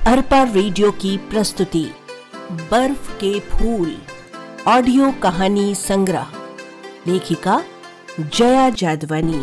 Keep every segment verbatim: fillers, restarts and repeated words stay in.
Arpa radio की प्रस्तुति बर्फ के फूल ऑडियो कहानी संग्रह। लेखिका जया जादवानी।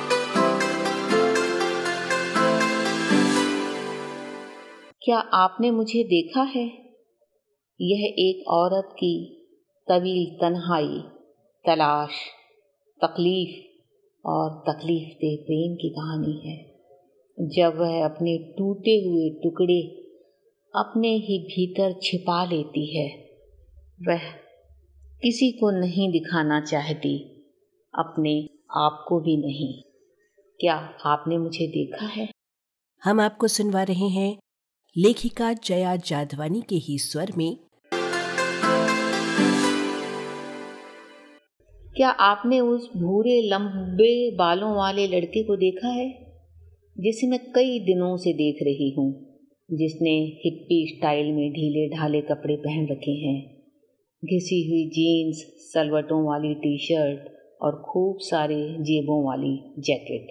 क्या आपने मुझे देखा है? यह एक औरत की तवील तन्हाई, तलाश, तकलीफ और तकलीफ दे प्रेम की कहानी है। जब वह अपने टूटे हुए टुकड़े अपने ही भीतर छिपा लेती है, वह किसी को नहीं दिखाना चाहती, अपने आप को भी नहीं। क्या आपने मुझे देखा है? हम आपको सुनवा रहे हैं लेखिका जया जादवानी के ही स्वर में। क्या आपने उस भूरे लंबे बालों वाले लड़के को देखा है जिसे मैं कई दिनों से देख रही हूँ, जिसने हिप्पी स्टाइल में ढीले ढाले कपड़े पहन रखे हैं, घिसी हुई जीन्स, सलवटों वाली टी शर्ट और खूब सारे जेबों वाली जैकेट,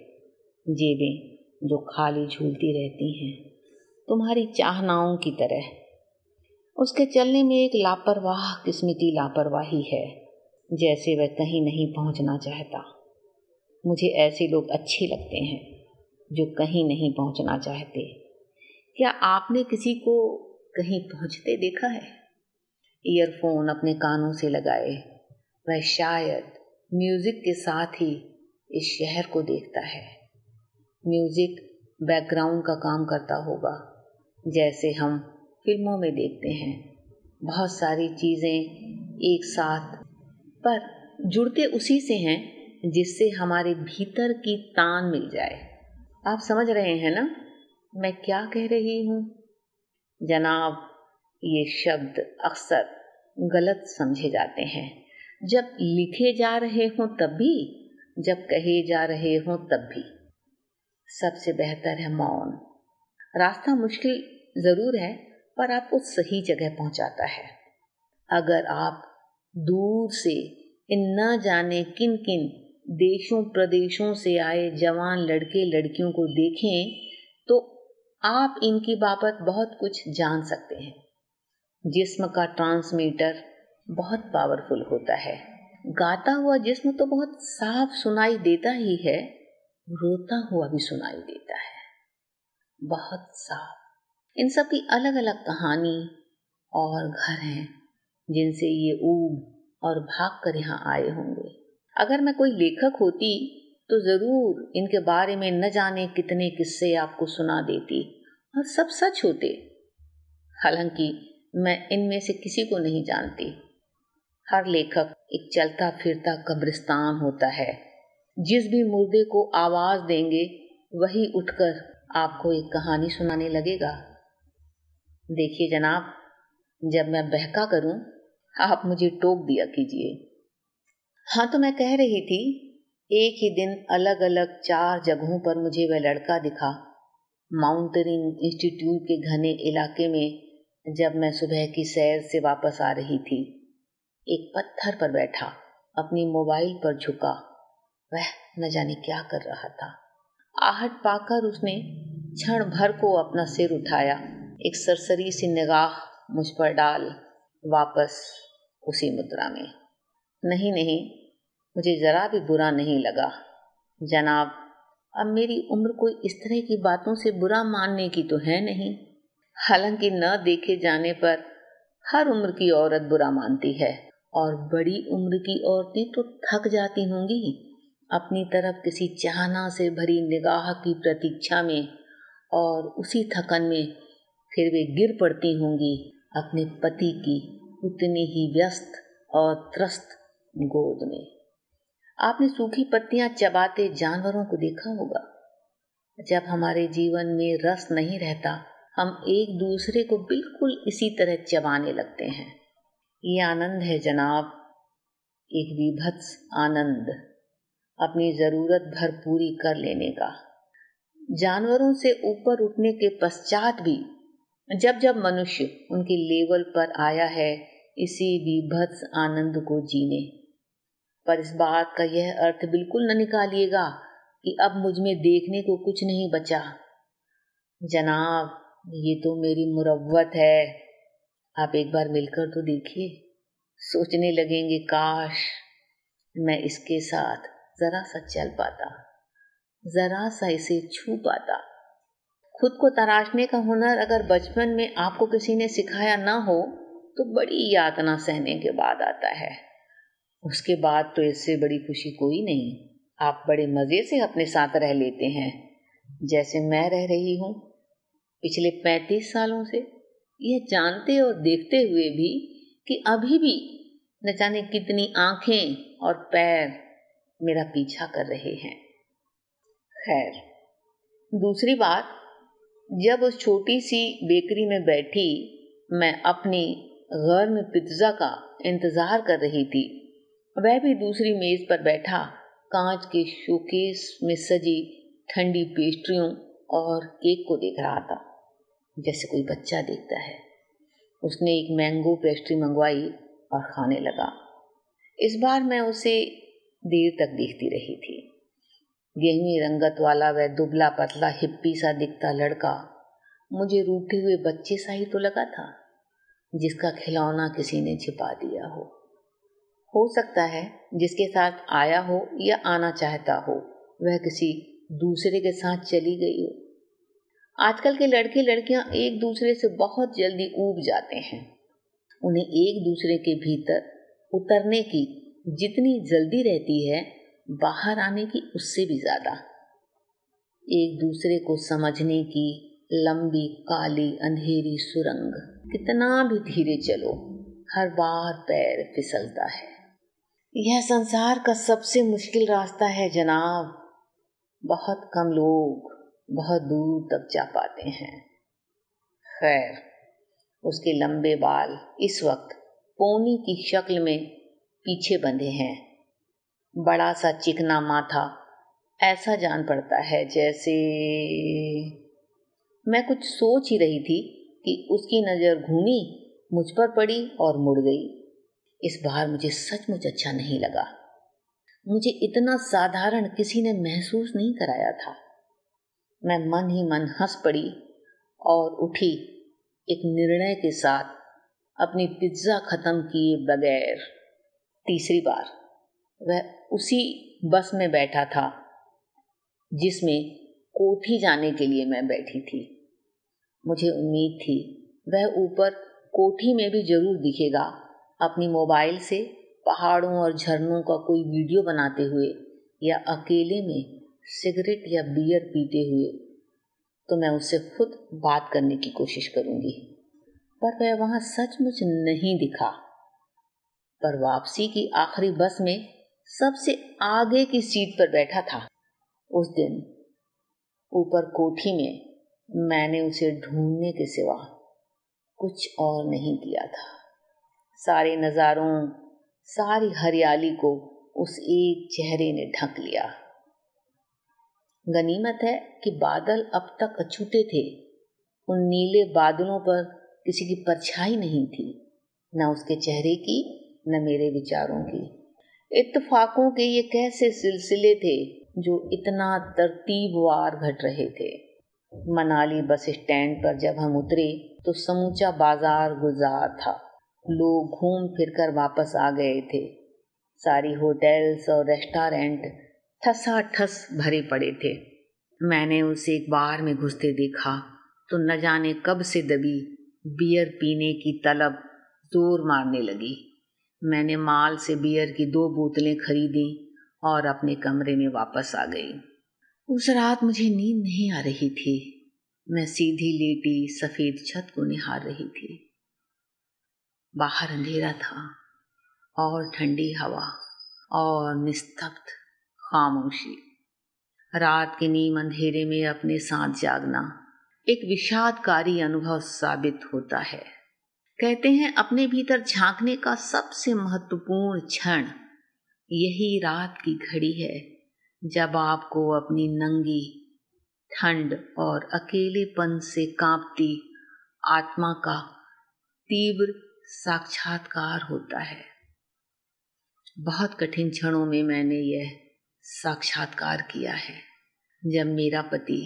जेबें जो खाली झूलती रहती हैं तुम्हारी चाहनाओं की तरह। उसके चलने में एक लापरवाह किस्म की लापरवाही है, जैसे वह कहीं नहीं पहुंचना चाहता। मुझे ऐसे लोग अच्छे लगते हैं जो कहीं नहीं पहुंचना चाहते। क्या आपने किसी को कहीं पहुंचते देखा है? ईयरफोन अपने कानों से लगाए वह शायद म्यूजिक के साथ ही इस शहर को देखता है। म्यूजिक बैकग्राउंड का काम करता होगा, जैसे हम फिल्मों में देखते हैं, बहुत सारी चीजें एक साथ, पर जुड़ते उसी से हैं जिससे हमारे भीतर की तान मिल जाए। आप समझ रहे हैं ना मैं क्या कह रही हूँ? जनाब, ये शब्द अक्सर गलत समझे जाते हैं, जब लिखे जा रहे हों तब भी, जब कहे जा रहे हों तब भी। सबसे बेहतर है मौन। रास्ता मुश्किल जरूर है, पर आपको सही जगह पहुंचाता है। अगर आप दूर से इन न जाने किन किन देशों प्रदेशों से आए जवान लड़के लड़कियों को देखें तो आप इनकी बाबत बहुत कुछ जान सकते हैं। जिस्म का ट्रांसमीटर बहुत पावरफुल होता है। गाता हुआ जिस्म तो बहुत साफ सुनाई देता ही है, रोता हुआ भी सुनाई देता है, बहुत साफ। इन सब की अलग अलग कहानी और घर हैं जिनसे ये ऊब और भाग कर यहाँ आए होंगे। अगर मैं कोई लेखक होती तो जरूर इनके बारे में न जाने कितने किस्से आपको सुना देती, और सब सच होते। हालांकि मैं इनमें से किसी को नहीं जानती। हर लेखक एक चलता फिरता कब्रिस्तान होता है। जिस भी मुर्दे को आवाज देंगे वही उठकर आपको एक कहानी सुनाने लगेगा। देखिए जनाब, जब मैं बहका करूं आप मुझे टोक दिया कीजिए। हाँ, तो मैं कह रही थी, एक ही दिन अलग अलग चार जगहों पर मुझे वह लड़का दिखा। माउंटेनिंग इंस्टीट्यूट के घने इलाके में जब मैं सुबह की सैर से वापस आ रही थी, एक पत्थर पर बैठा अपनी मोबाइल पर झुका, वह न जाने क्या कर रहा था। आहट पाकर उसने क्षण भर को अपना सिर उठाया, एक सरसरी सी निगाह मुझ पर डाल वापस उसी मुद्रा में। नहीं नहीं, मुझे जरा भी बुरा नहीं लगा जनाब। अब मेरी उम्र कोई इस तरह की बातों से बुरा मानने की तो है नहीं। हालांकि न देखे जाने पर हर उम्र की औरत बुरा मानती है, और बड़ी उम्र की औरतें तो थक जाती होंगी अपनी तरफ किसी चाहना से भरी निगाह की प्रतीक्षा में, और उसी थकन में फिर वे गिर पड़ती होंगी अपने पति की उतनी ही व्यस्त और त्रस्त गोद में। आपने सूखी पत्तियां चबाते जानवरों को देखा होगा। जब हमारे जीवन में रस नहीं रहता, हम एक दूसरे को बिल्कुल इसी तरह चबाने लगते हैं। ये आनंद है जनाब, एक विभत्स आनंद, अपनी जरूरत भर पूरी कर लेने का। जानवरों से ऊपर उठने के पश्चात भी जब जब मनुष्य उनके लेवल पर आया है इसी विभत्स आनंद को जीने, पर इस बात का यह अर्थ बिल्कुल न निकालिएगा कि अब मुझ में देखने को कुछ नहीं बचा। जनाब, ये तो मेरी मुरव्वत है, आप एक बार मिलकर तो देखिए। सोचने लगेंगे काश मैं इसके साथ जरा सा चल पाता, जरा सा इसे छू पाता। खुद को तराशने का हुनर अगर बचपन में आपको किसी ने सिखाया ना हो तो बड़ी यातना सहने के बाद आता है। उसके बाद तो इससे बड़ी खुशी कोई नहीं। आप बड़े मजे से अपने साथ रह लेते हैं, जैसे मैं रह रही हूँ पिछले पैंतीस सालों से, यह जानते और देखते हुए भी कि अभी भी न जाने कितनी आंखें और पैर मेरा पीछा कर रहे हैं। खैर, दूसरी बात, जब उस छोटी सी बेकरी में बैठी मैं अपनी गर्म पिज्जा का इंतजार कर रही थी, वह भी दूसरी मेज पर बैठा कांच के शोकेस में सजी ठंडी पेस्ट्रियों और केक को देख रहा था, जैसे कोई बच्चा देखता है। उसने एक मैंगो पेस्ट्री मंगवाई और खाने लगा। इस बार मैं उसे देर तक देखती रही थी। गेहूं रंगत वाला वह दुबला पतला हिप्पी सा दिखता लड़का मुझे रूठे हुए बच्चे सा ही तो लगा था, जिसका खिलौना किसी ने छिपा दिया हो। हो सकता है जिसके साथ आया हो या आना चाहता हो वह किसी दूसरे के साथ चली गई हो। आजकल के लड़के लड़कियां एक दूसरे से बहुत जल्दी ऊब जाते हैं। उन्हें एक दूसरे के भीतर उतरने की जितनी जल्दी रहती है, बाहर आने की उससे भी ज्यादा। एक दूसरे को समझने की लंबी काली अंधेरी सुरंग, कितना भी धीरे चलो हर बार पैर फिसलता है। यह संसार का सबसे मुश्किल रास्ता है जनाब। बहुत कम लोग बहुत दूर तक जा पाते हैं। खैर, उसके लंबे बाल इस वक्त पोनी की शक्ल में पीछे बंधे हैं। बड़ा सा चिकना माथा, ऐसा जान पड़ता है जैसे मैं कुछ सोच ही रही थी कि उसकी नजर घूमी, मुझ पर पड़ी और मुड़ गई। इस बार मुझे सचमुच अच्छा नहीं लगा। मुझे इतना साधारण किसी ने महसूस नहीं कराया था। मैं मन ही मन हंस पड़ी और उठी, एक निर्णय के साथ अपनी पिज्जा खत्म किए बगैर। तीसरी बार वह उसी बस में बैठा था जिसमें कोठी जाने के लिए मैं बैठी थी। मुझे उम्मीद थी वह ऊपर कोठी में भी जरूर दिखेगा, अपनी मोबाइल से पहाड़ों और झरनों का कोई वीडियो बनाते हुए या अकेले में सिगरेट या बियर पीते हुए। तो मैं उससे खुद बात करने की कोशिश करूंगी, पर वह वहां सचमुच नहीं दिखा। पर वापसी की आखिरी बस में सबसे आगे की सीट पर बैठा था। उस दिन ऊपर कोठी में मैंने उसे ढूंढने के सिवा कुछ और नहीं किया था। सारे नजारों, सारी हरियाली को उस एक चेहरे ने ढक लिया। गनीमत है कि बादल अब तक अछूते थे। उन नीले बादलों पर किसी की परछाई नहीं थी, न उसके चेहरे की न मेरे विचारों की। इत्तेफाकों के ये कैसे सिलसिले थे जो इतना तरतीबवार घट रहे थे। मनाली बस स्टैंड पर जब हम उतरे तो समूचा बाजार गुलजार था। लोग घूम फिरकर वापस आ गए थे। सारी होटल्स और रेस्टोरेंट ठसाठस भरे पड़े थे। मैंने उसे एक बार में घुसते देखा तो न जाने कब से दबी बियर पीने की तलब जोर मारने लगी। मैंने माल से बियर की दो बोतलें खरीदी और अपने कमरे में वापस आ गई। उस रात मुझे नींद नहीं आ रही थी। मैं सीधी लेटी सफेद छत को निहार रही थी। बाहर अंधेरा था और ठंडी हवा और निस्तब्ध खामोशी। रात के नीम अंधेरे में अपने साथ जागना एक विषादकारी अनुभव साबित होता है। कहते हैं अपने भीतर झांकने का सबसे महत्वपूर्ण क्षण यही रात की घड़ी है, जब आपको अपनी नंगी, ठंड और अकेलेपन से कांपती आत्मा का तीव्र साक्षात्कार होता है। बहुत कठिन क्षणों में मैंने यह साक्षात्कार किया है, जब मेरा पति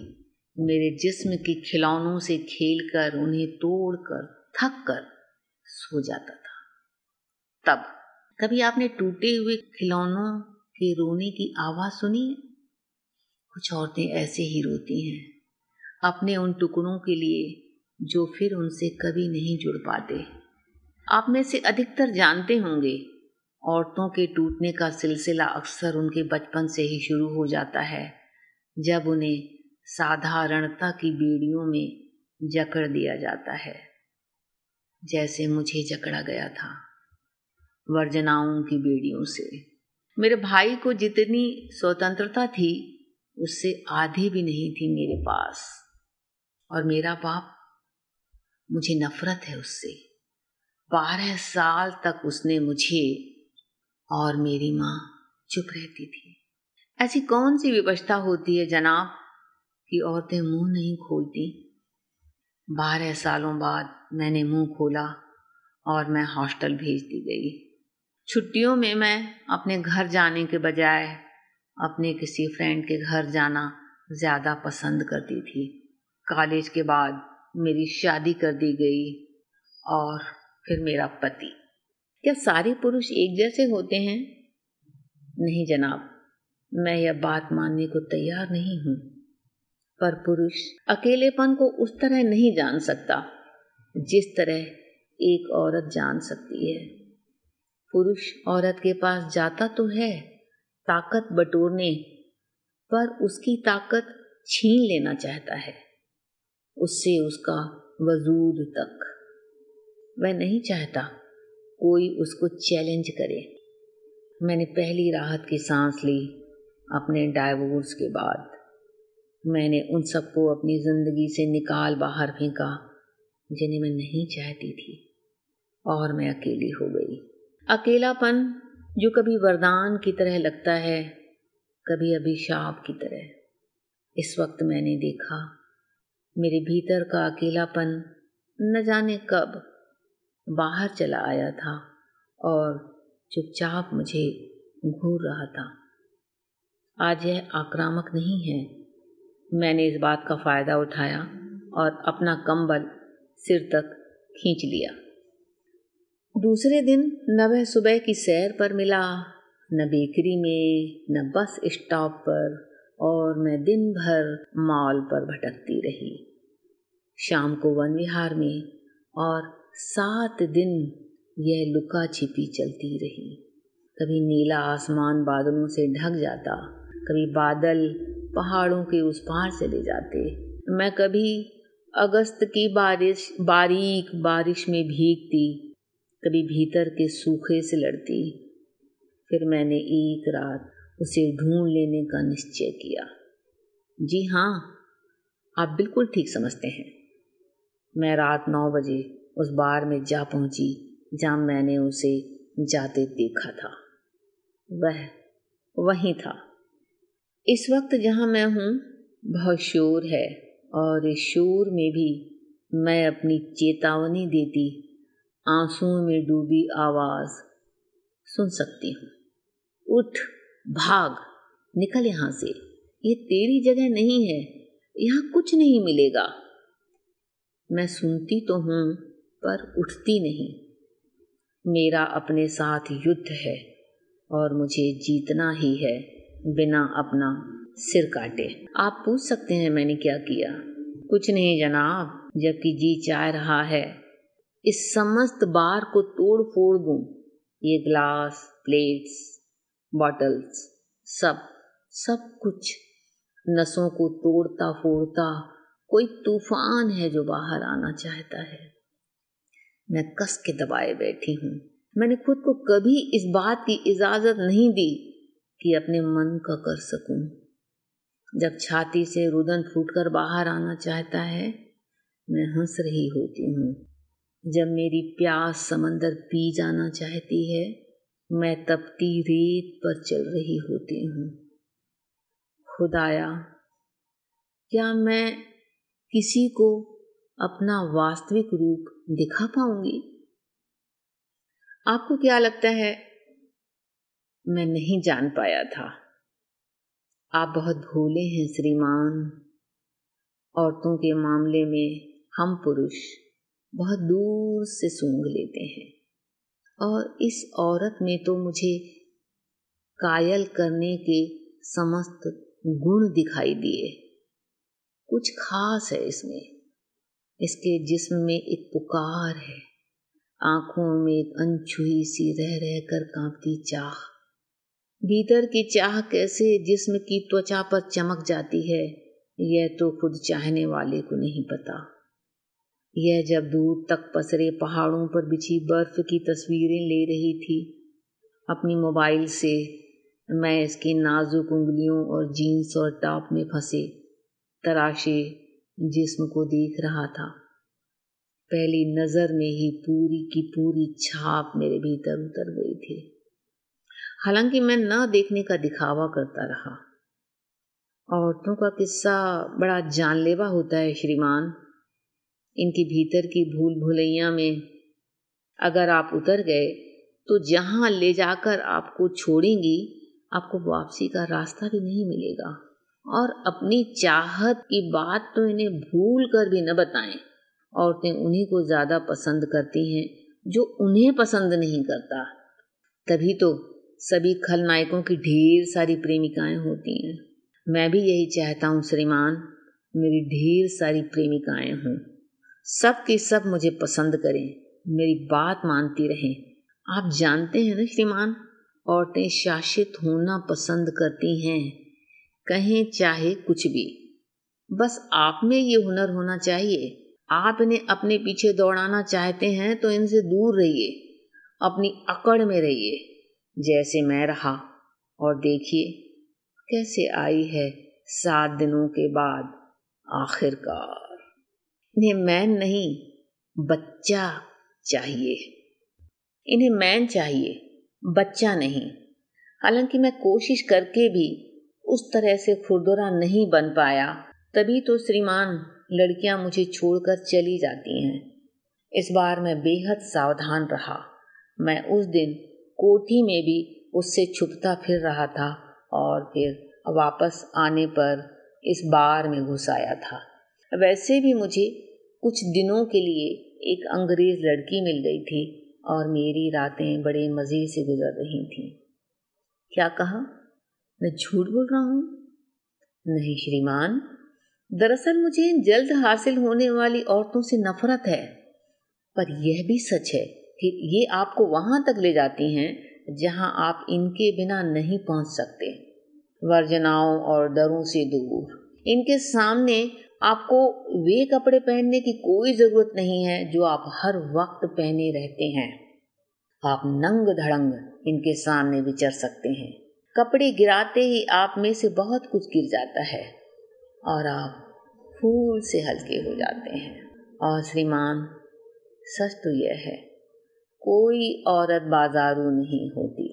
मेरे जिस्म के खिलौनों से खेलकर, उन्हें तोड़कर, थक कर सो जाता था। तब कभी आपने टूटे हुए खिलौनों के रोने की आवाज सुनी है? कुछ औरतें ऐसे ही रोती हैं, अपने उन टुकड़ों के लिए जो फिर उनसे कभी नहीं जुड़ पाते। आप में से अधिकतर जानते होंगे, औरतों के टूटने का सिलसिला अक्सर उनके बचपन से ही शुरू हो जाता है, जब उन्हें साधारणता की बेड़ियों में जकड़ दिया जाता है, जैसे मुझे जकड़ा गया था वर्जनाओं की बेड़ियों से। मेरे भाई को जितनी स्वतंत्रता थी, उससे आधी भी नहीं थी मेरे पास। और मेरा बाप, मुझे नफरत है उससे। बारह साल तक उसने मुझे और मेरी माँ चुप रहती थी। ऐसी कौन सी विवशता होती है जनाब कि औरतें मुंह नहीं खोलती। बारह सालों बाद मैंने मुंह खोला और मैं हॉस्टल भेज दी गई। छुट्टियों में मैं अपने घर जाने के बजाय अपने किसी फ्रेंड के घर जाना ज़्यादा पसंद करती थी। कॉलेज के बाद मेरी शादी कर दी गई और फिर मेरा पति। क्या सारे पुरुष एक जैसे होते हैं? नहीं जनाब, मैं यह बात मानने को तैयार नहीं हूँ। पर पुरुष अकेलेपन को उस तरह नहीं जान सकता जिस तरह एक औरत जान सकती है। पुरुष औरत के पास जाता तो है ताकत बटोरने, पर उसकी ताकत छीन लेना चाहता है, उससे उसका वजूद तक। वह नहीं चाहता कोई उसको चैलेंज करे। मैंने पहली राहत की सांस ली अपने डाइवोर्स के बाद। मैंने उन सबको अपनी जिंदगी से निकाल बाहर फेंका जिन्हें मैं नहीं चाहती थी, और मैं अकेली हो गई। अकेलापन जो कभी वरदान की तरह लगता है, कभी अभिशाप की तरह। इस वक्त मैंने देखा मेरे भीतर का अकेलापन न जाने कब बाहर चला आया था और चुपचाप मुझे घूर रहा था। आज यह आक्रामक नहीं है। मैंने इस बात का फायदा उठाया और अपना कंबल सिर तक खींच लिया। दूसरे दिन न वह सुबह की सैर पर मिला, न बेकरी में, न बस स्टॉप पर, और मैं दिन भर मॉल पर भटकती रही। शाम को वन विहार में, और सात दिन यह लुका छिपी चलती रही। कभी नीला आसमान बादलों से ढक जाता, कभी बादल पहाड़ों के उस पार चले जाते। मैं कभी अगस्त की बारिश बारीक बारिश में भीगती, कभी भीतर के सूखे से लड़ती। फिर मैंने एक रात उसे ढूंढ लेने का निश्चय किया। जी हाँ, आप बिल्कुल ठीक समझते हैं। मैं रात नौ बजे उस बार में जा पहुंची जहाँ मैंने उसे जाते देखा था। वह वहीं था। इस वक्त जहाँ मैं हूँ बहुत शोर है, और इस शोर में भी मैं अपनी चेतावनी देती आंसुओं में डूबी आवाज सुन सकती हूँ। उठ, भाग, निकल यहाँ से। ये तेरी जगह नहीं है, यहाँ कुछ नहीं मिलेगा। मैं सुनती तो हूँ पर उठती नहीं। मेरा अपने साथ युद्ध है और मुझे जीतना ही है, बिना अपना सिर काटे। आप पूछ सकते हैं मैंने क्या किया? कुछ नहीं जनाब, जबकि जी चाह रहा है इस समस्त बार को तोड़ फोड़ दूं। ये ग्लास, प्लेट्स, बॉटल्स, सब सब कुछ नसों को तोड़ता फोड़ता कोई तूफान है जो बाहर आना चाहता है। मैं कस के दबाए बैठी हूँ। मैंने खुद को कभी इस बात की इजाजत नहीं दी कि अपने मन का कर सकूं। जब छाती से रुदन फूटकर बाहर आना चाहता है, मैं हंस रही होती हूँ। जब मेरी प्यास समंदर पी जाना चाहती है, मैं तपती रेत पर चल रही होती हूँ। खुदाया, क्या मैं किसी को अपना वास्तविक रूप दिखा पाऊंगी? आपको क्या लगता है? मैं नहीं जान पाया था। आप बहुत भोले हैं श्रीमान। औरतों के मामले में हम पुरुष बहुत दूर से सूंघ लेते हैं, और इस औरत में तो मुझे कायल करने के समस्त गुण दिखाई दिए। कुछ खास है इसमें। इसके जिस्म में एक पुकार है, आंखों में एक अनछुई सी रह रह कर कांपती चाह। भीतर की चाह कैसे जिस्म की त्वचा पर चमक जाती है, यह तो खुद चाहने वाले को नहीं पता। यह जब दूर तक पसरे पहाड़ों पर बिछी बर्फ की तस्वीरें ले रही थी अपनी मोबाइल से, मैं इसकी नाजुक उंगलियों और जीन्स और टॉप में फंसे तराशे जिस्म को देख रहा था। पहली नजर में ही पूरी की पूरी छाप मेरे भीतर उतर गई थी। हालांकि मैं न देखने का दिखावा करता रहा। औरतों का किस्सा बड़ा जानलेवा होता है श्रीमान। इनके भीतर की भूल भुलैया में अगर आप उतर गए तो जहां ले जाकर आपको छोड़ेंगी, आपको वापसी का रास्ता भी नहीं मिलेगा। और अपनी चाहत की बात तो इन्हें भूल कर भी न बताएं। औरतें उन्हीं को ज्यादा पसंद करती हैं जो उन्हें पसंद नहीं करता। तभी तो सभी खलनायकों की ढेर सारी प्रेमिकाएं होती हैं। मैं भी यही चाहता हूँ श्रीमान, मेरी ढेर सारी प्रेमिकाएं हों, सब की सब मुझे पसंद करें, मेरी बात मानती रहें। आप जानते हैं ना श्रीमान, औरतें शासित होना पसंद करती हैं, कहें चाहे कुछ भी। बस आप में ये हुनर होना चाहिए। आप इन्हें अपने पीछे दौड़ाना चाहते हैं तो इनसे दूर रहिए, अपनी अकड़ में रहिए, जैसे मैं रहा। और देखिए कैसे आई है सात दिनों के बाद आखिरकार। इन्हें मैन नहीं, बच्चा चाहिए। इन्हें मैन चाहिए, बच्चा नहीं। हालांकि मैं कोशिश करके भी उस तरह से खुरदुरा नहीं बन पाया, तभी तो श्रीमान लड़कियां मुझे छोड़कर चली जाती हैं। इस बार मैं बेहद सावधान रहा। मैं उस दिन कोठी में भी उससे छुपता फिर रहा था और फिर वापस आने पर इस बार में घुस आया था। वैसे भी मुझे कुछ दिनों के लिए एक अंग्रेज लड़की मिल गई थी और मेरी रातें बड़े मज़े से गुजर रही थीं। क्या कहा? मैं झूठ बोल रहा हूँ? नहीं श्रीमान, दरअसल मुझे जल्द हासिल होने वाली औरतों से नफरत है। पर यह भी सच है कि ये आपको वहां तक ले जाती हैं जहां आप इनके बिना नहीं पहुंच सकते। वर्जनाओं और डरों से दूर इनके सामने आपको वे कपड़े पहनने की कोई जरूरत नहीं है जो आप हर वक्त पहने रहते हैं। आप नंग धड़ंग इनके सामने विचर सकते हैं। कपड़े गिराते ही आप में से बहुत कुछ गिर जाता है और आप फूल से हल्के हो जाते हैं। और श्रीमान, सच तो यह है, कोई औरत बाजारू नहीं होती।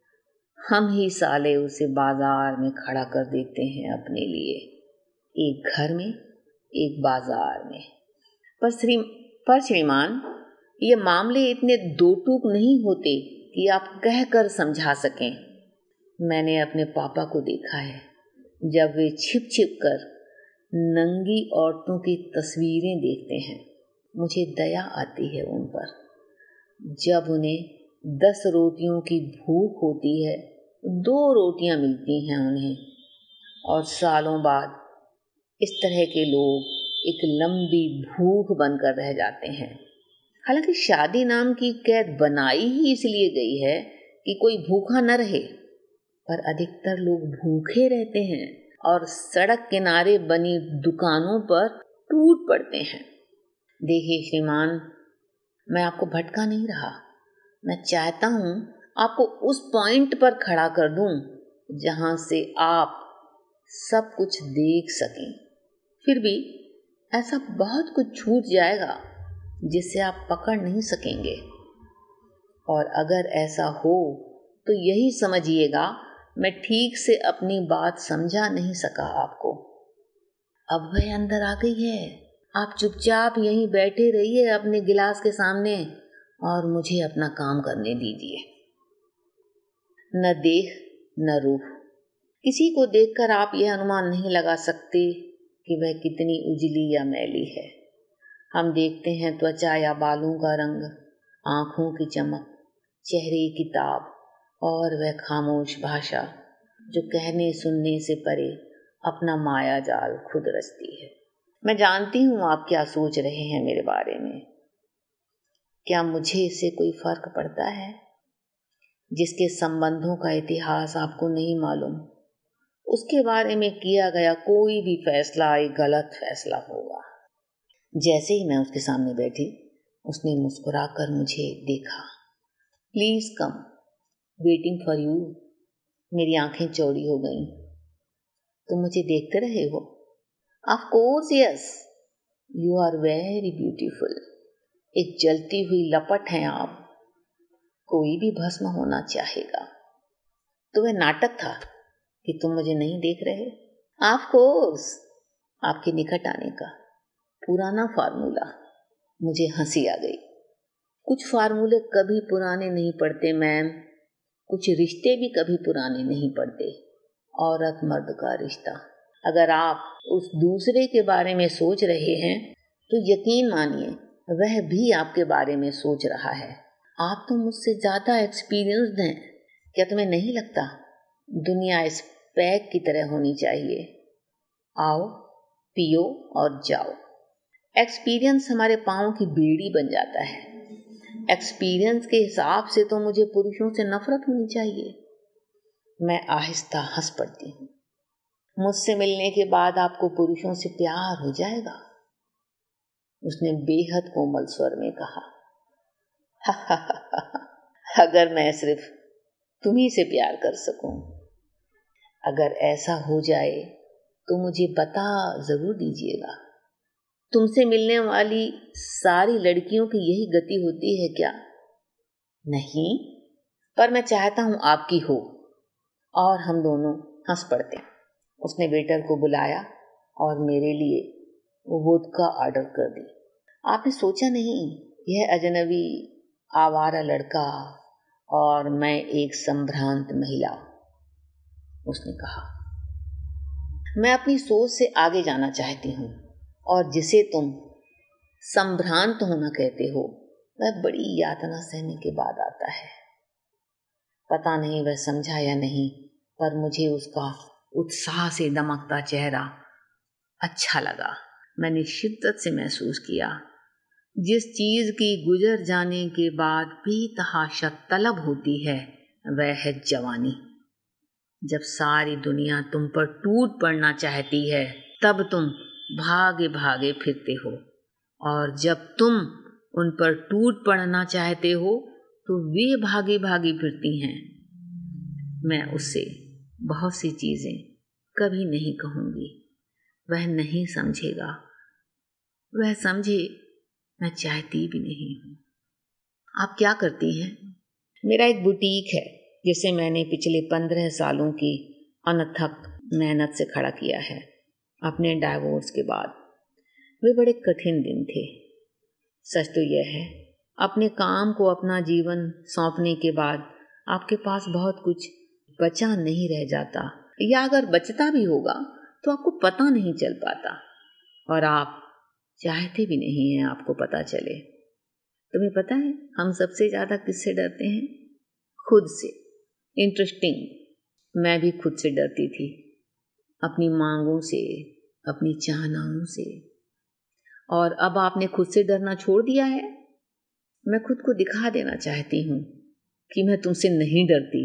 हम ही साले उसे बाजार में खड़ा कर देते हैं अपने लिए, एक घर में, एक बाजार में। पर श्री पर श्रीमान, ये मामले इतने दो टूक नहीं होते कि आप कह कर समझा सकें। मैंने अपने पापा को देखा है, जब वे छिप छिप कर नंगी औरतों की तस्वीरें देखते हैं, मुझे दया आती है उन पर। जब उन्हें दस रोटियों की भूख होती है, दो रोटियां मिलती हैं उन्हें, और सालों बाद इस तरह के लोग एक लंबी भूख बनकर रह जाते हैं। हालांकि शादी नाम की कैद बनाई ही इसलिए गई है कि कोई भूखा न रहे, पर अधिकतर लोग भूखे रहते हैं और सड़क किनारे बनी दुकानों पर टूट पड़ते हैं। देखिए श्रीमान, मैं आपको भटका नहीं रहा। मैं चाहता हूँ आपको उस पॉइंट पर खड़ा कर दूं जहां से आप सब कुछ देख सकें। फिर भी ऐसा बहुत कुछ छूट जाएगा जिसे आप पकड़ नहीं सकेंगे, और अगर ऐसा हो तो यही समझिएगा मैं ठीक से अपनी बात समझा नहीं सका आपको। अब वह अंदर आ गई है। आप चुपचाप यहीं बैठे रहिए अपने गिलास के सामने और मुझे अपना काम करने दीजिए। न देह न रूह, किसी को देखकर आप यह अनुमान नहीं लगा सकते कि वह कितनी उजली या मैली है। हम देखते हैं त्वचा या बालों का रंग, आँखों की चमक, चेहरे की ताब और वह खामोश भाषा जो कहने सुनने से परे अपना माया जाल खुद रचती है। मैं जानती हूँ आप क्या सोच रहे हैं मेरे बारे में। क्या मुझे इससे कोई फर्क पड़ता है? जिसके संबंधों का इतिहास आपको नहीं मालूम, उसके बारे में किया गया कोई भी फैसला एक गलत फैसला होगा। जैसे ही मैं उसके सामने बैठी, उसने मुस्कुराकर मुझे देखा। Please come, waiting for you. मेरी आंखें चौड़ी हो गईं। तुम मुझे देखते रहे हो? Of course yes, you are very beautiful. एक जलती हुई लपट हैं आप, कोई भी भस्म होना चाहेगा। तो वह नाटक था कि तुम मुझे नहीं देख रहे? ऑफ कोर्स, आपके निकट आने का पुराना फार्मूला। मुझे हंसी आ गई। कुछ फार्मूले कभी पुराने नहीं पड़ते मैम, कुछ रिश्ते भी कभी पुराने नहीं पड़ते। औरत मर्द का रिश्ता, अगर आप उस दूसरे के बारे में सोच रहे हैं तो यकीन मानिए वह भी आपके बारे में सोच रहा है। आप तो मुझसे ज्यादा एक्सपीरियंस्ड हैं। क्या तुम्हें नहीं लगता दुनिया इस पैक की तरह होनी चाहिए? आओ, पियो और जाओ। एक्सपीरियंस हमारे पाँव की बेड़ी बन जाता है। एक्सपीरियंस के हिसाब से तो मुझे पुरुषों से नफरत होनी चाहिए। मैं आहिस्ता हंस पड़ती हूँ। मुझसे मिलने के बाद आपको पुरुषों से प्यार हो जाएगा, उसने बेहद कोमल स्वर में कहा। हा हा हा हा, अगर मैं सिर्फ तुम्ही से प्यार कर सकूं। अगर ऐसा हो जाए तो मुझे बता जरूर दीजिएगा। तुमसे मिलने वाली सारी लड़कियों की यही गति होती है क्या? नहीं, पर मैं चाहता हूं आपकी हो। और हम दोनों हंस पड़ते। उसने वेटर को बुलाया और मेरे लिए वोदका ऑर्डर कर दी। आपने सोचा नहीं, यह अजनबी आवारा लड़का और मैं एक संभ्रांत महिला, उसने कहा। मैं अपनी सोच से आगे जाना चाहती हूँ और जिसे तुम संभ्रांत होना कहते हो वह बड़ी यातना सहने के बाद आता है। पता नहीं वह समझा या नहीं, पर मुझे उसका उत्साह से दमकता चेहरा अच्छा लगा। मैंने शिद्दत से महसूस किया, जिस चीज की गुजर जाने के बाद बेतहाशा तलब होती है वह है जवानी। जब सारी दुनिया तुम पर टूट पड़ना चाहती है तब तुम भागे भागे फिरते हो, और जब तुम उन पर टूट पड़ना चाहते हो तो वे भागी भागी फिरती हैं। मैं उससे बहुत सी चीजें कभी नहीं कहूंगी, वह नहीं समझेगा। वह समझे मैं चाहती भी नहीं हूं। आप क्या करती हैं? मेरा एक बुटीक है जिसे मैंने पिछले पंद्रह सालों की अनथक मेहनत से खड़ा किया है। अपने डाइवोर्स के बाद वे बड़े कठिन दिन थे। सच तो यह है, अपने काम को अपना जीवन सौंपने के बाद आपके पास बहुत कुछ बचा नहीं रह जाता, या अगर बचता भी होगा तो आपको पता नहीं चल पाता, और आप चाहते भी नहीं हैं आपको पता चले। तुम्हें पता है हम सबसे ज्यादा किससे डरते हैं? खुद से। इंटरेस्टिंग, मैं भी खुद से डरती थी, अपनी मांगों से, अपनी चाहनाओं से। और अब आपने खुद से डरना छोड़ दिया है। मैं खुद को दिखा देना चाहती हूँ कि मैं तुमसे नहीं डरती।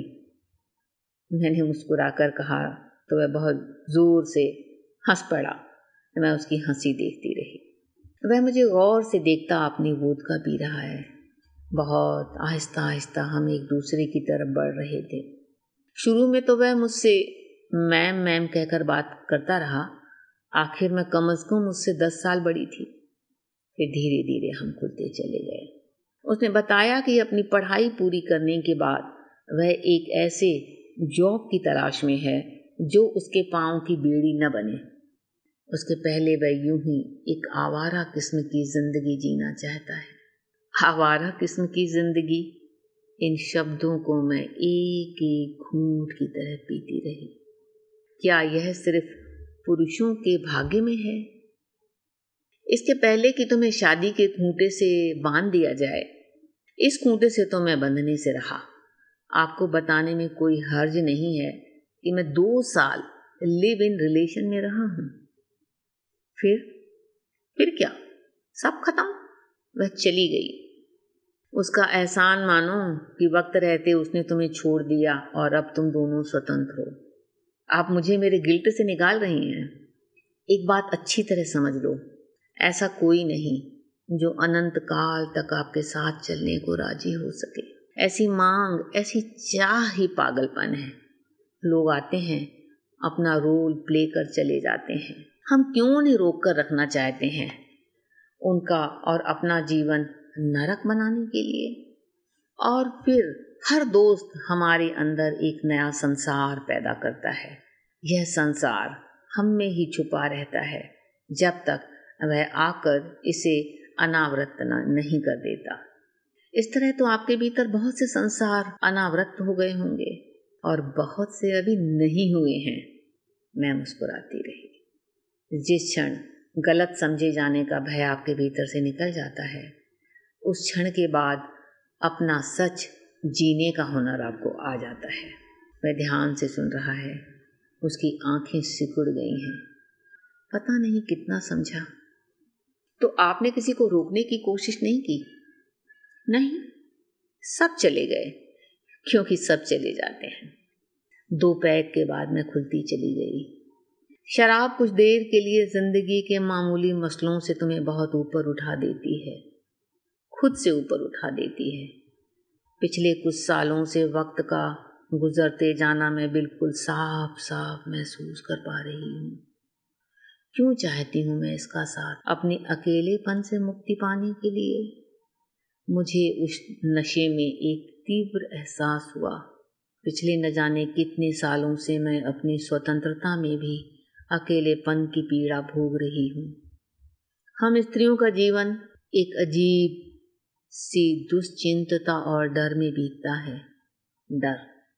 मैंने मुस्कुराकर कहा तो वह बहुत जोर से हंस पड़ा। मैं उसकी हंसी देखती रही। वह मुझे गौर से देखता अपनी वोदका पी रहा है। बहुत आहिस्ता आहिस्ता हम एक दूसरे की तरफ बढ़ रहे थे। शुरू में तो वह मुझसे मैम मैम कहकर बात करता रहा। आखिर में कम से कम मुझसे दस साल बड़ी थी। फिर धीरे धीरे हम खुलते चले गए। उसने बताया कि अपनी पढ़ाई पूरी करने के बाद वह एक ऐसे जॉब की तलाश में है जो उसके पांव की बेड़ी न बने। उसके पहले वह यूं ही एक आवारा किस्म की जिंदगी जीना चाहता है। आवारा किस्म की जिंदगी, इन शब्दों को मैं एक एक घूंट की तरह पीती रही। क्या यह सिर्फ पुरुषों के भाग्य में है। इसके पहले कि तुम्हें शादी के खूंटे से बांध दिया जाए, इस खूंटे से तो मैं बंधने से रहा। आपको बताने में कोई हर्ज नहीं है कि मैं दो साल लिव इन रिलेशन में रहा हूं। फिर फिर क्या, सब खत्म। वह चली गई। उसका एहसान मानो कि वक्त रहते उसने तुम्हें छोड़ दिया और अब तुम दोनों स्वतंत्र हो। आप मुझे मेरे गिल्ट से निकाल रही हैं। एक बात अच्छी तरह समझ लो, ऐसा कोई नहीं जो अनंत काल तक आपके साथ चलने को राजी हो सके। ऐसी मांग, ऐसी चाह ही पागलपन है। लोग आते हैं, अपना रोल प्ले कर चले जाते हैं। हम क्यों उन्हें रोक कर रखना चाहते हैं, उनका और अपना जीवन नरक बनाने के लिए? और फिर हर दोस्त हमारे अंदर एक नया संसार पैदा करता है। यह संसार हम में ही छुपा रहता है जब तक वह आकर इसे अनावृत नहीं कर देता। इस तरह तो आपके भीतर बहुत से संसार अनावृत हो गए होंगे और बहुत से अभी नहीं हुए हैं। मैं मुस्कुराती रही। जिस क्षण गलत समझे जाने का भय आपके भीतर से निकल जाता है, उस क्षण के बाद अपना सच जीने का हुनर आपको आ जाता है। वह ध्यान से सुन रहा है, उसकी आंखें सिकुड़ गई हैं। पता नहीं कितना समझा। तो आपने किसी को रोकने की कोशिश नहीं की? नहीं, सब चले गए, क्योंकि सब चले जाते हैं। दो पैग के बाद मैं खुलती चली गई। शराब कुछ देर के लिए जिंदगी के मामूली मसलों से तुम्हें बहुत ऊपर उठा देती है, खुद से ऊपर उठा देती है। पिछले कुछ सालों से वक्त का गुजरते जाना मैं बिल्कुल साफ साफ महसूस कर पा रही हूँ। क्यों चाहती हूँ मैं इसका साथ, अपने अकेलेपन से मुक्ति पाने के लिए। मुझे उस नशे में एक तीव्र एहसास हुआ। पिछले न जाने कितने सालों से मैं अपनी स्वतंत्रता में भी अकेलेपन की पीड़ा भोग रही हूँ। हम स्त्रियों का जीवन एक अजीब सी दुश्चिंतता और डर में बीतता है। डर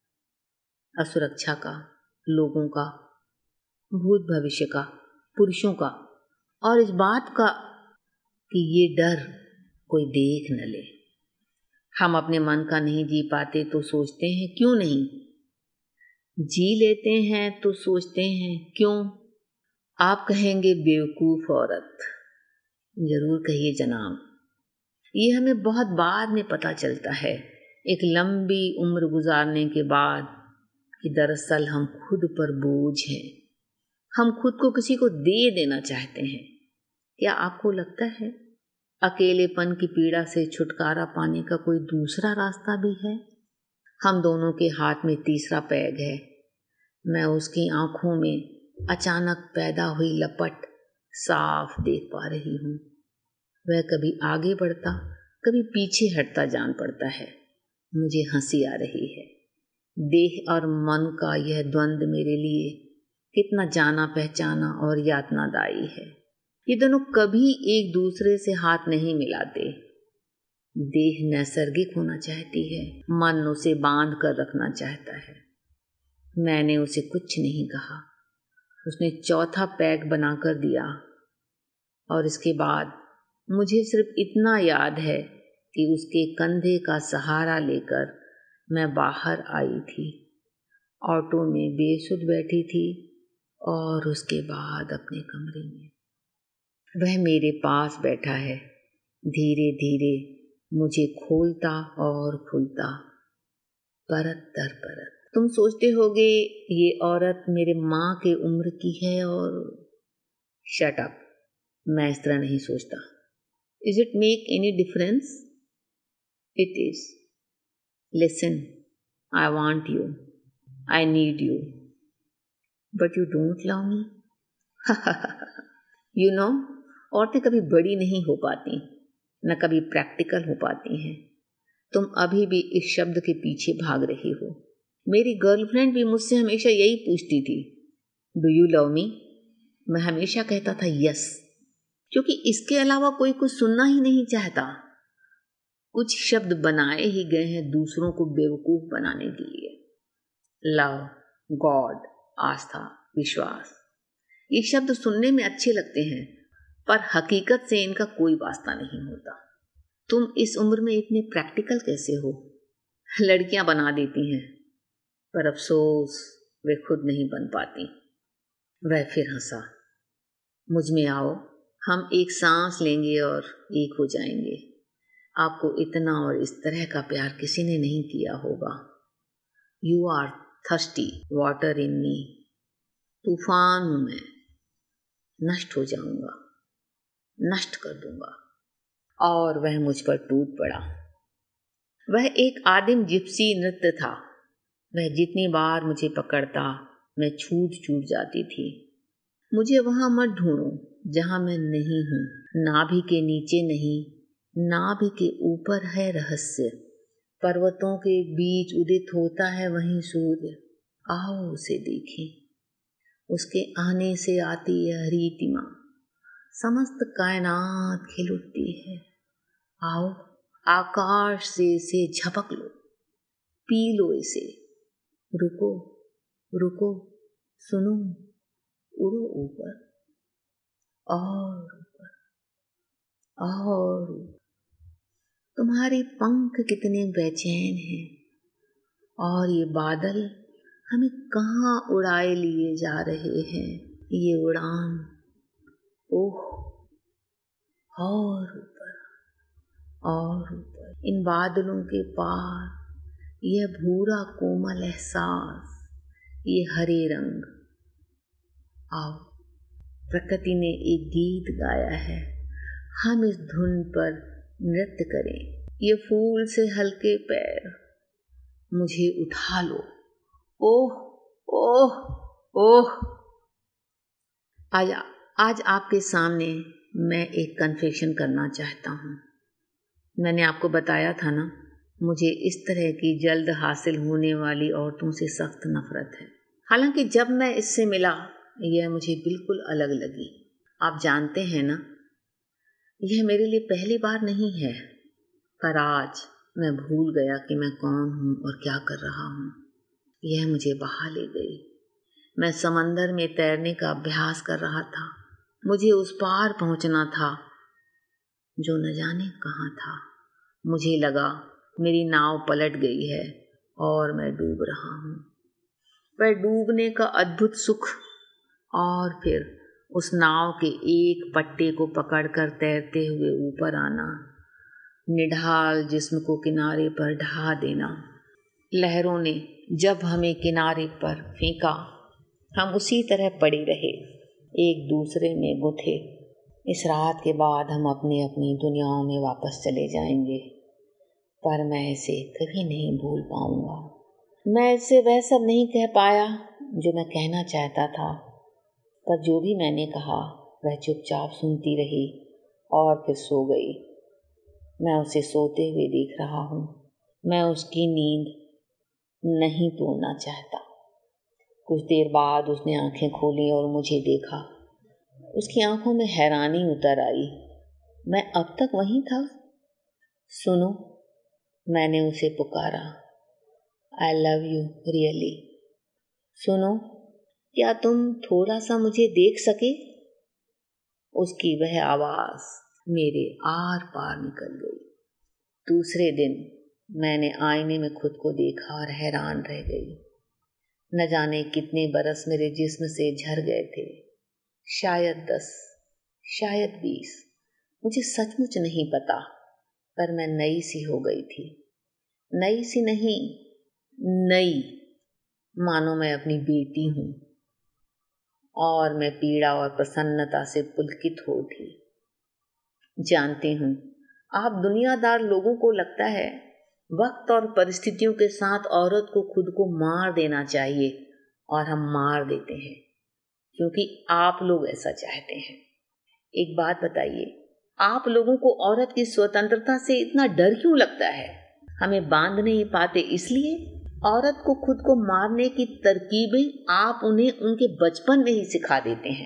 असुरक्षा का, लोगों का, भूत भविष्य का, पुरुषों का, और इस बात का कि ये डर कोई देख न ले। हम अपने मन का नहीं जी पाते तो सोचते हैं क्यों नहीं, जी लेते हैं तो सोचते हैं क्यों। आप कहेंगे बेवकूफ औरत। जरूर कहिए जनाब। ये हमें बहुत बाद में पता चलता है, एक लंबी उम्र गुजारने के बाद, कि दरअसल हम खुद पर बोझ हैं। हम खुद को किसी को दे देना चाहते हैं। क्या आपको लगता है अकेलेपन की पीड़ा से छुटकारा पाने का कोई दूसरा रास्ता भी है? हम दोनों के हाथ में तीसरा पैग है। मैं उसकी आंखों में अचानक पैदा हुई लपट साफ देख पा रही हूँ। वह कभी आगे बढ़ता, कभी पीछे हटता जान पड़ता है। मुझे हंसी आ रही है। देह और मन का यह द्वंद्व मेरे लिए कितना जाना पहचाना और यातनादायी है। ये दोनों कभी एक दूसरे से हाथ नहीं मिलाते। देह नैसर्गिक होना चाहती है, मन उसे बांध कर रखना चाहता है। मैंने उसे कुछ नहीं कहा। उसने चौथा पैक बनाकर दिया और इसके बाद मुझे सिर्फ इतना याद है कि उसके कंधे का सहारा लेकर मैं बाहर आई थी, ऑटो में बेसुध बैठी थी और उसके बाद अपने कमरे में। वह मेरे पास बैठा है, धीरे धीरे मुझे खोलता और खुलता, परत दर परत। तुम सोचते होगे ये औरत मेरे माँ के उम्र की है और शट अप, मैं इस तरह नहीं सोचता। Is it make any difference? It is. Listen, I want you, I need you, but you don't love me. You know, औरतें कभी बड़ी नहीं हो पाती, न कभी प्रैक्टिकल हो पाती हैं। तुम अभी भी इस शब्द के पीछे भाग रही हो। मेरी गर्लफ्रेंड भी मुझसे हमेशा यही पूछती थी, डू यू लव मी? मैं हमेशा कहता था यस, क्योंकि इसके अलावा कोई कुछ सुनना ही नहीं चाहता। कुछ शब्द बनाए ही गए हैं दूसरों को बेवकूफ बनाने के लिए। लव, गॉड, आस्था, विश्वास, ये शब्द सुनने में अच्छे लगते हैं, पर हकीकत से इनका कोई वास्ता नहीं होता। तुम इस उम्र में इतने प्रैक्टिकल कैसे हो? लड़कियां बना देती हैं, पर अफसोस वे खुद नहीं बन पाती। वह फिर हंसा। मुझ में आओ, हम एक सांस लेंगे और एक हो जाएंगे। आपको इतना और इस तरह का प्यार किसी ने नहीं किया होगा। You are thirsty water in me. तूफान हूं मैं, नष्ट हो जाऊंगा, नष्ट कर दूंगा। और वह मुझ पर टूट पड़ा। वह एक आदिम जिप्सी नृत्य था। वह जितनी बार मुझे पकड़ता मैं छूट छूट जाती थी। मुझे वहां मत ढूंढो जहां मैं नहीं हूं। नाभि के नीचे नहीं, नाभि के ऊपर है रहस्य। पर्वतों के बीच उदित होता है वहीं सूर्य। आओ उसे देखें। उसके आने से आती है रीतिमा। समस्त कायनात खिल उठती है। आओ आकाश से इसे झपक लो, पी लो इसे। रुको रुको, सुनो, उड़ो ऊपर और ऊपर और ऊपर। तुम्हारे पंख कितने बेचैन हैं, और ये बादल हमें कहाँ उड़ाए लिए जा रहे हैं। ये उड़ान, ओह, और ऊपर और ऊपर। इन बादलों के पार यह भूरा कोमल एहसास, ये हरे रंग। आओ, प्रकृति ने एक गीत गाया है, हम इस धुन पर नृत्य करें। ये फूल से हल्के पैर, मुझे उठा लो। ओह ओह ओह। आज आज आपके सामने मैं एक कन्फेशन करना चाहता हूँ। मैंने आपको बताया था ना, मुझे इस तरह की जल्द हासिल होने वाली औरतों से सख्त नफरत है। हालांकि जब मैं इससे मिला यह मुझे बिल्कुल अलग लगी। आप जानते हैं ना, यह मेरे लिए पहली बार नहीं है, पर आज मैं भूल गया कि मैं कौन हूँ और क्या कर रहा हूँ। यह मुझे बहा ले गई। मैं समंदर में तैरने का अभ्यास कर रहा था। मुझे उस पार पहुंचना था जो न जाने कहाँ था। मुझे लगा मेरी नाव पलट गई है और मैं डूब रहा हूँ। वह डूबने का अद्भुत सुख, और फिर उस नाव के एक पट्टे को पकड़कर तैरते हुए ऊपर आना, निढाल जिस्म को किनारे पर ढहा देना। लहरों ने जब हमें किनारे पर फेंका, हम उसी तरह पड़े रहे, एक दूसरे में गुथे। इस रात के बाद हम अपनी अपनी दुनियाओं में वापस चले जाएंगे, पर मैं इसे कभी नहीं भूल पाऊंगा। मैं इससे वह सब नहीं कह पाया जो मैं कहना चाहता था, पर जो भी मैंने कहा वह चुपचाप सुनती रही और फिर सो गई। मैं उसे सोते हुए देख रहा हूँ। मैं उसकी नींद नहीं तोड़ना चाहता। कुछ देर बाद उसने आंखें खोली और मुझे देखा। उसकी आंखों में हैरानी उतर आई। मैं अब तक वहीं था। सुनो, मैंने उसे पुकारा। I love you really. सुनो, क्या तुम थोड़ा सा मुझे देख सके? उसकी वह आवाज मेरे आर पार निकल गई। दूसरे दिन मैंने आईने में खुद को देखा और हैरान रह गई। न जाने कितने बरस मेरे जिस्म से झर गए थे। शायद दस, शायद बीस, मुझे सचमुच नहीं पता, पर मैं नई सी हो गई थी। नई सी नहीं, नई, मानो मैं अपनी बेटी हूँ। और मैं पीड़ा और प्रसन्नता से पुलकित हो उठी। जानती हूँ, आप दुनियादार लोगों को लगता है वक्त और परिस्थितियों के साथ औरत को खुद को मार देना चाहिए, और हम मार देते हैं क्योंकि आप लोग ऐसा चाहते हैं। एक बात बताइए, आप लोगों को औरत की स्वतंत्रता से इतना डर क्यों लगता है? हमें बांध नहीं पाते इसलिए? औरत को खुद को मारने की तरकीबें आप उन्हें उनके बचपन में ही सिखा देते हैं।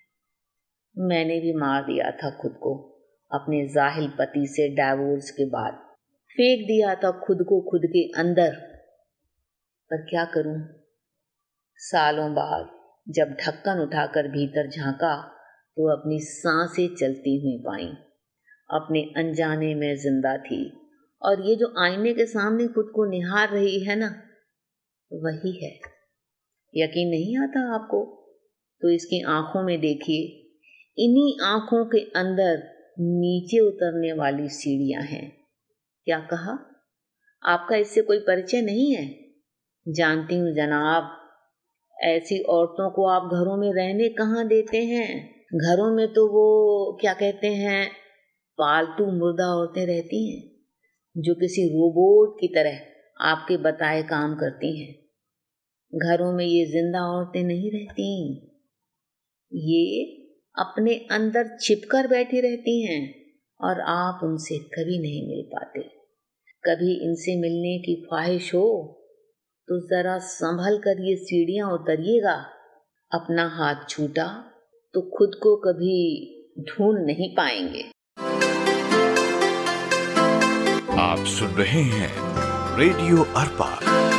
मैंने भी मार दिया था खुद को अपने जाहिल पति से डाइवोर्स के बाद। फेंक दिया था खुद को खुद के अंदर। पर क्या करूं? सालों बाद जब ढक्कन उठाकर भीतर झांका तो अपनी सांसें चलती हुई पाई। अपने अनजाने में जिंदा थी, और ये जो आईने के सामने खुद को निहार रही है ना, वही है। यकीन नहीं आता आपको तो इसकी आंखों में देखिए, इन्हीं आंखों के अंदर नीचे उतरने वाली सीढ़ियां हैं। क्या कहा? आपका इससे कोई परिचय नहीं है? जानती हूं जनाब, ऐसी औरतों को आप घरों में रहने कहाँ देते हैं। घरों में तो वो क्या कहते हैं, पालतू मुर्दा औरतें रहती हैं, जो किसी रोबोट की तरह आपके बताए काम करती हैं। घरों में ये जिंदा औरतें नहीं रहती, ये अपने अंदर छिपकर बैठी रहती हैं, और आप उनसे कभी नहीं मिल पाते। कभी इनसे मिलने की ख्वाहिश हो तो जरा संभल कर ये सीढ़ियां उतरिएगा। अपना हाथ छूटा तो खुद को कभी ढूंढ नहीं पाएंगे। आप सुन रहे हैं रेडियो अर्पा।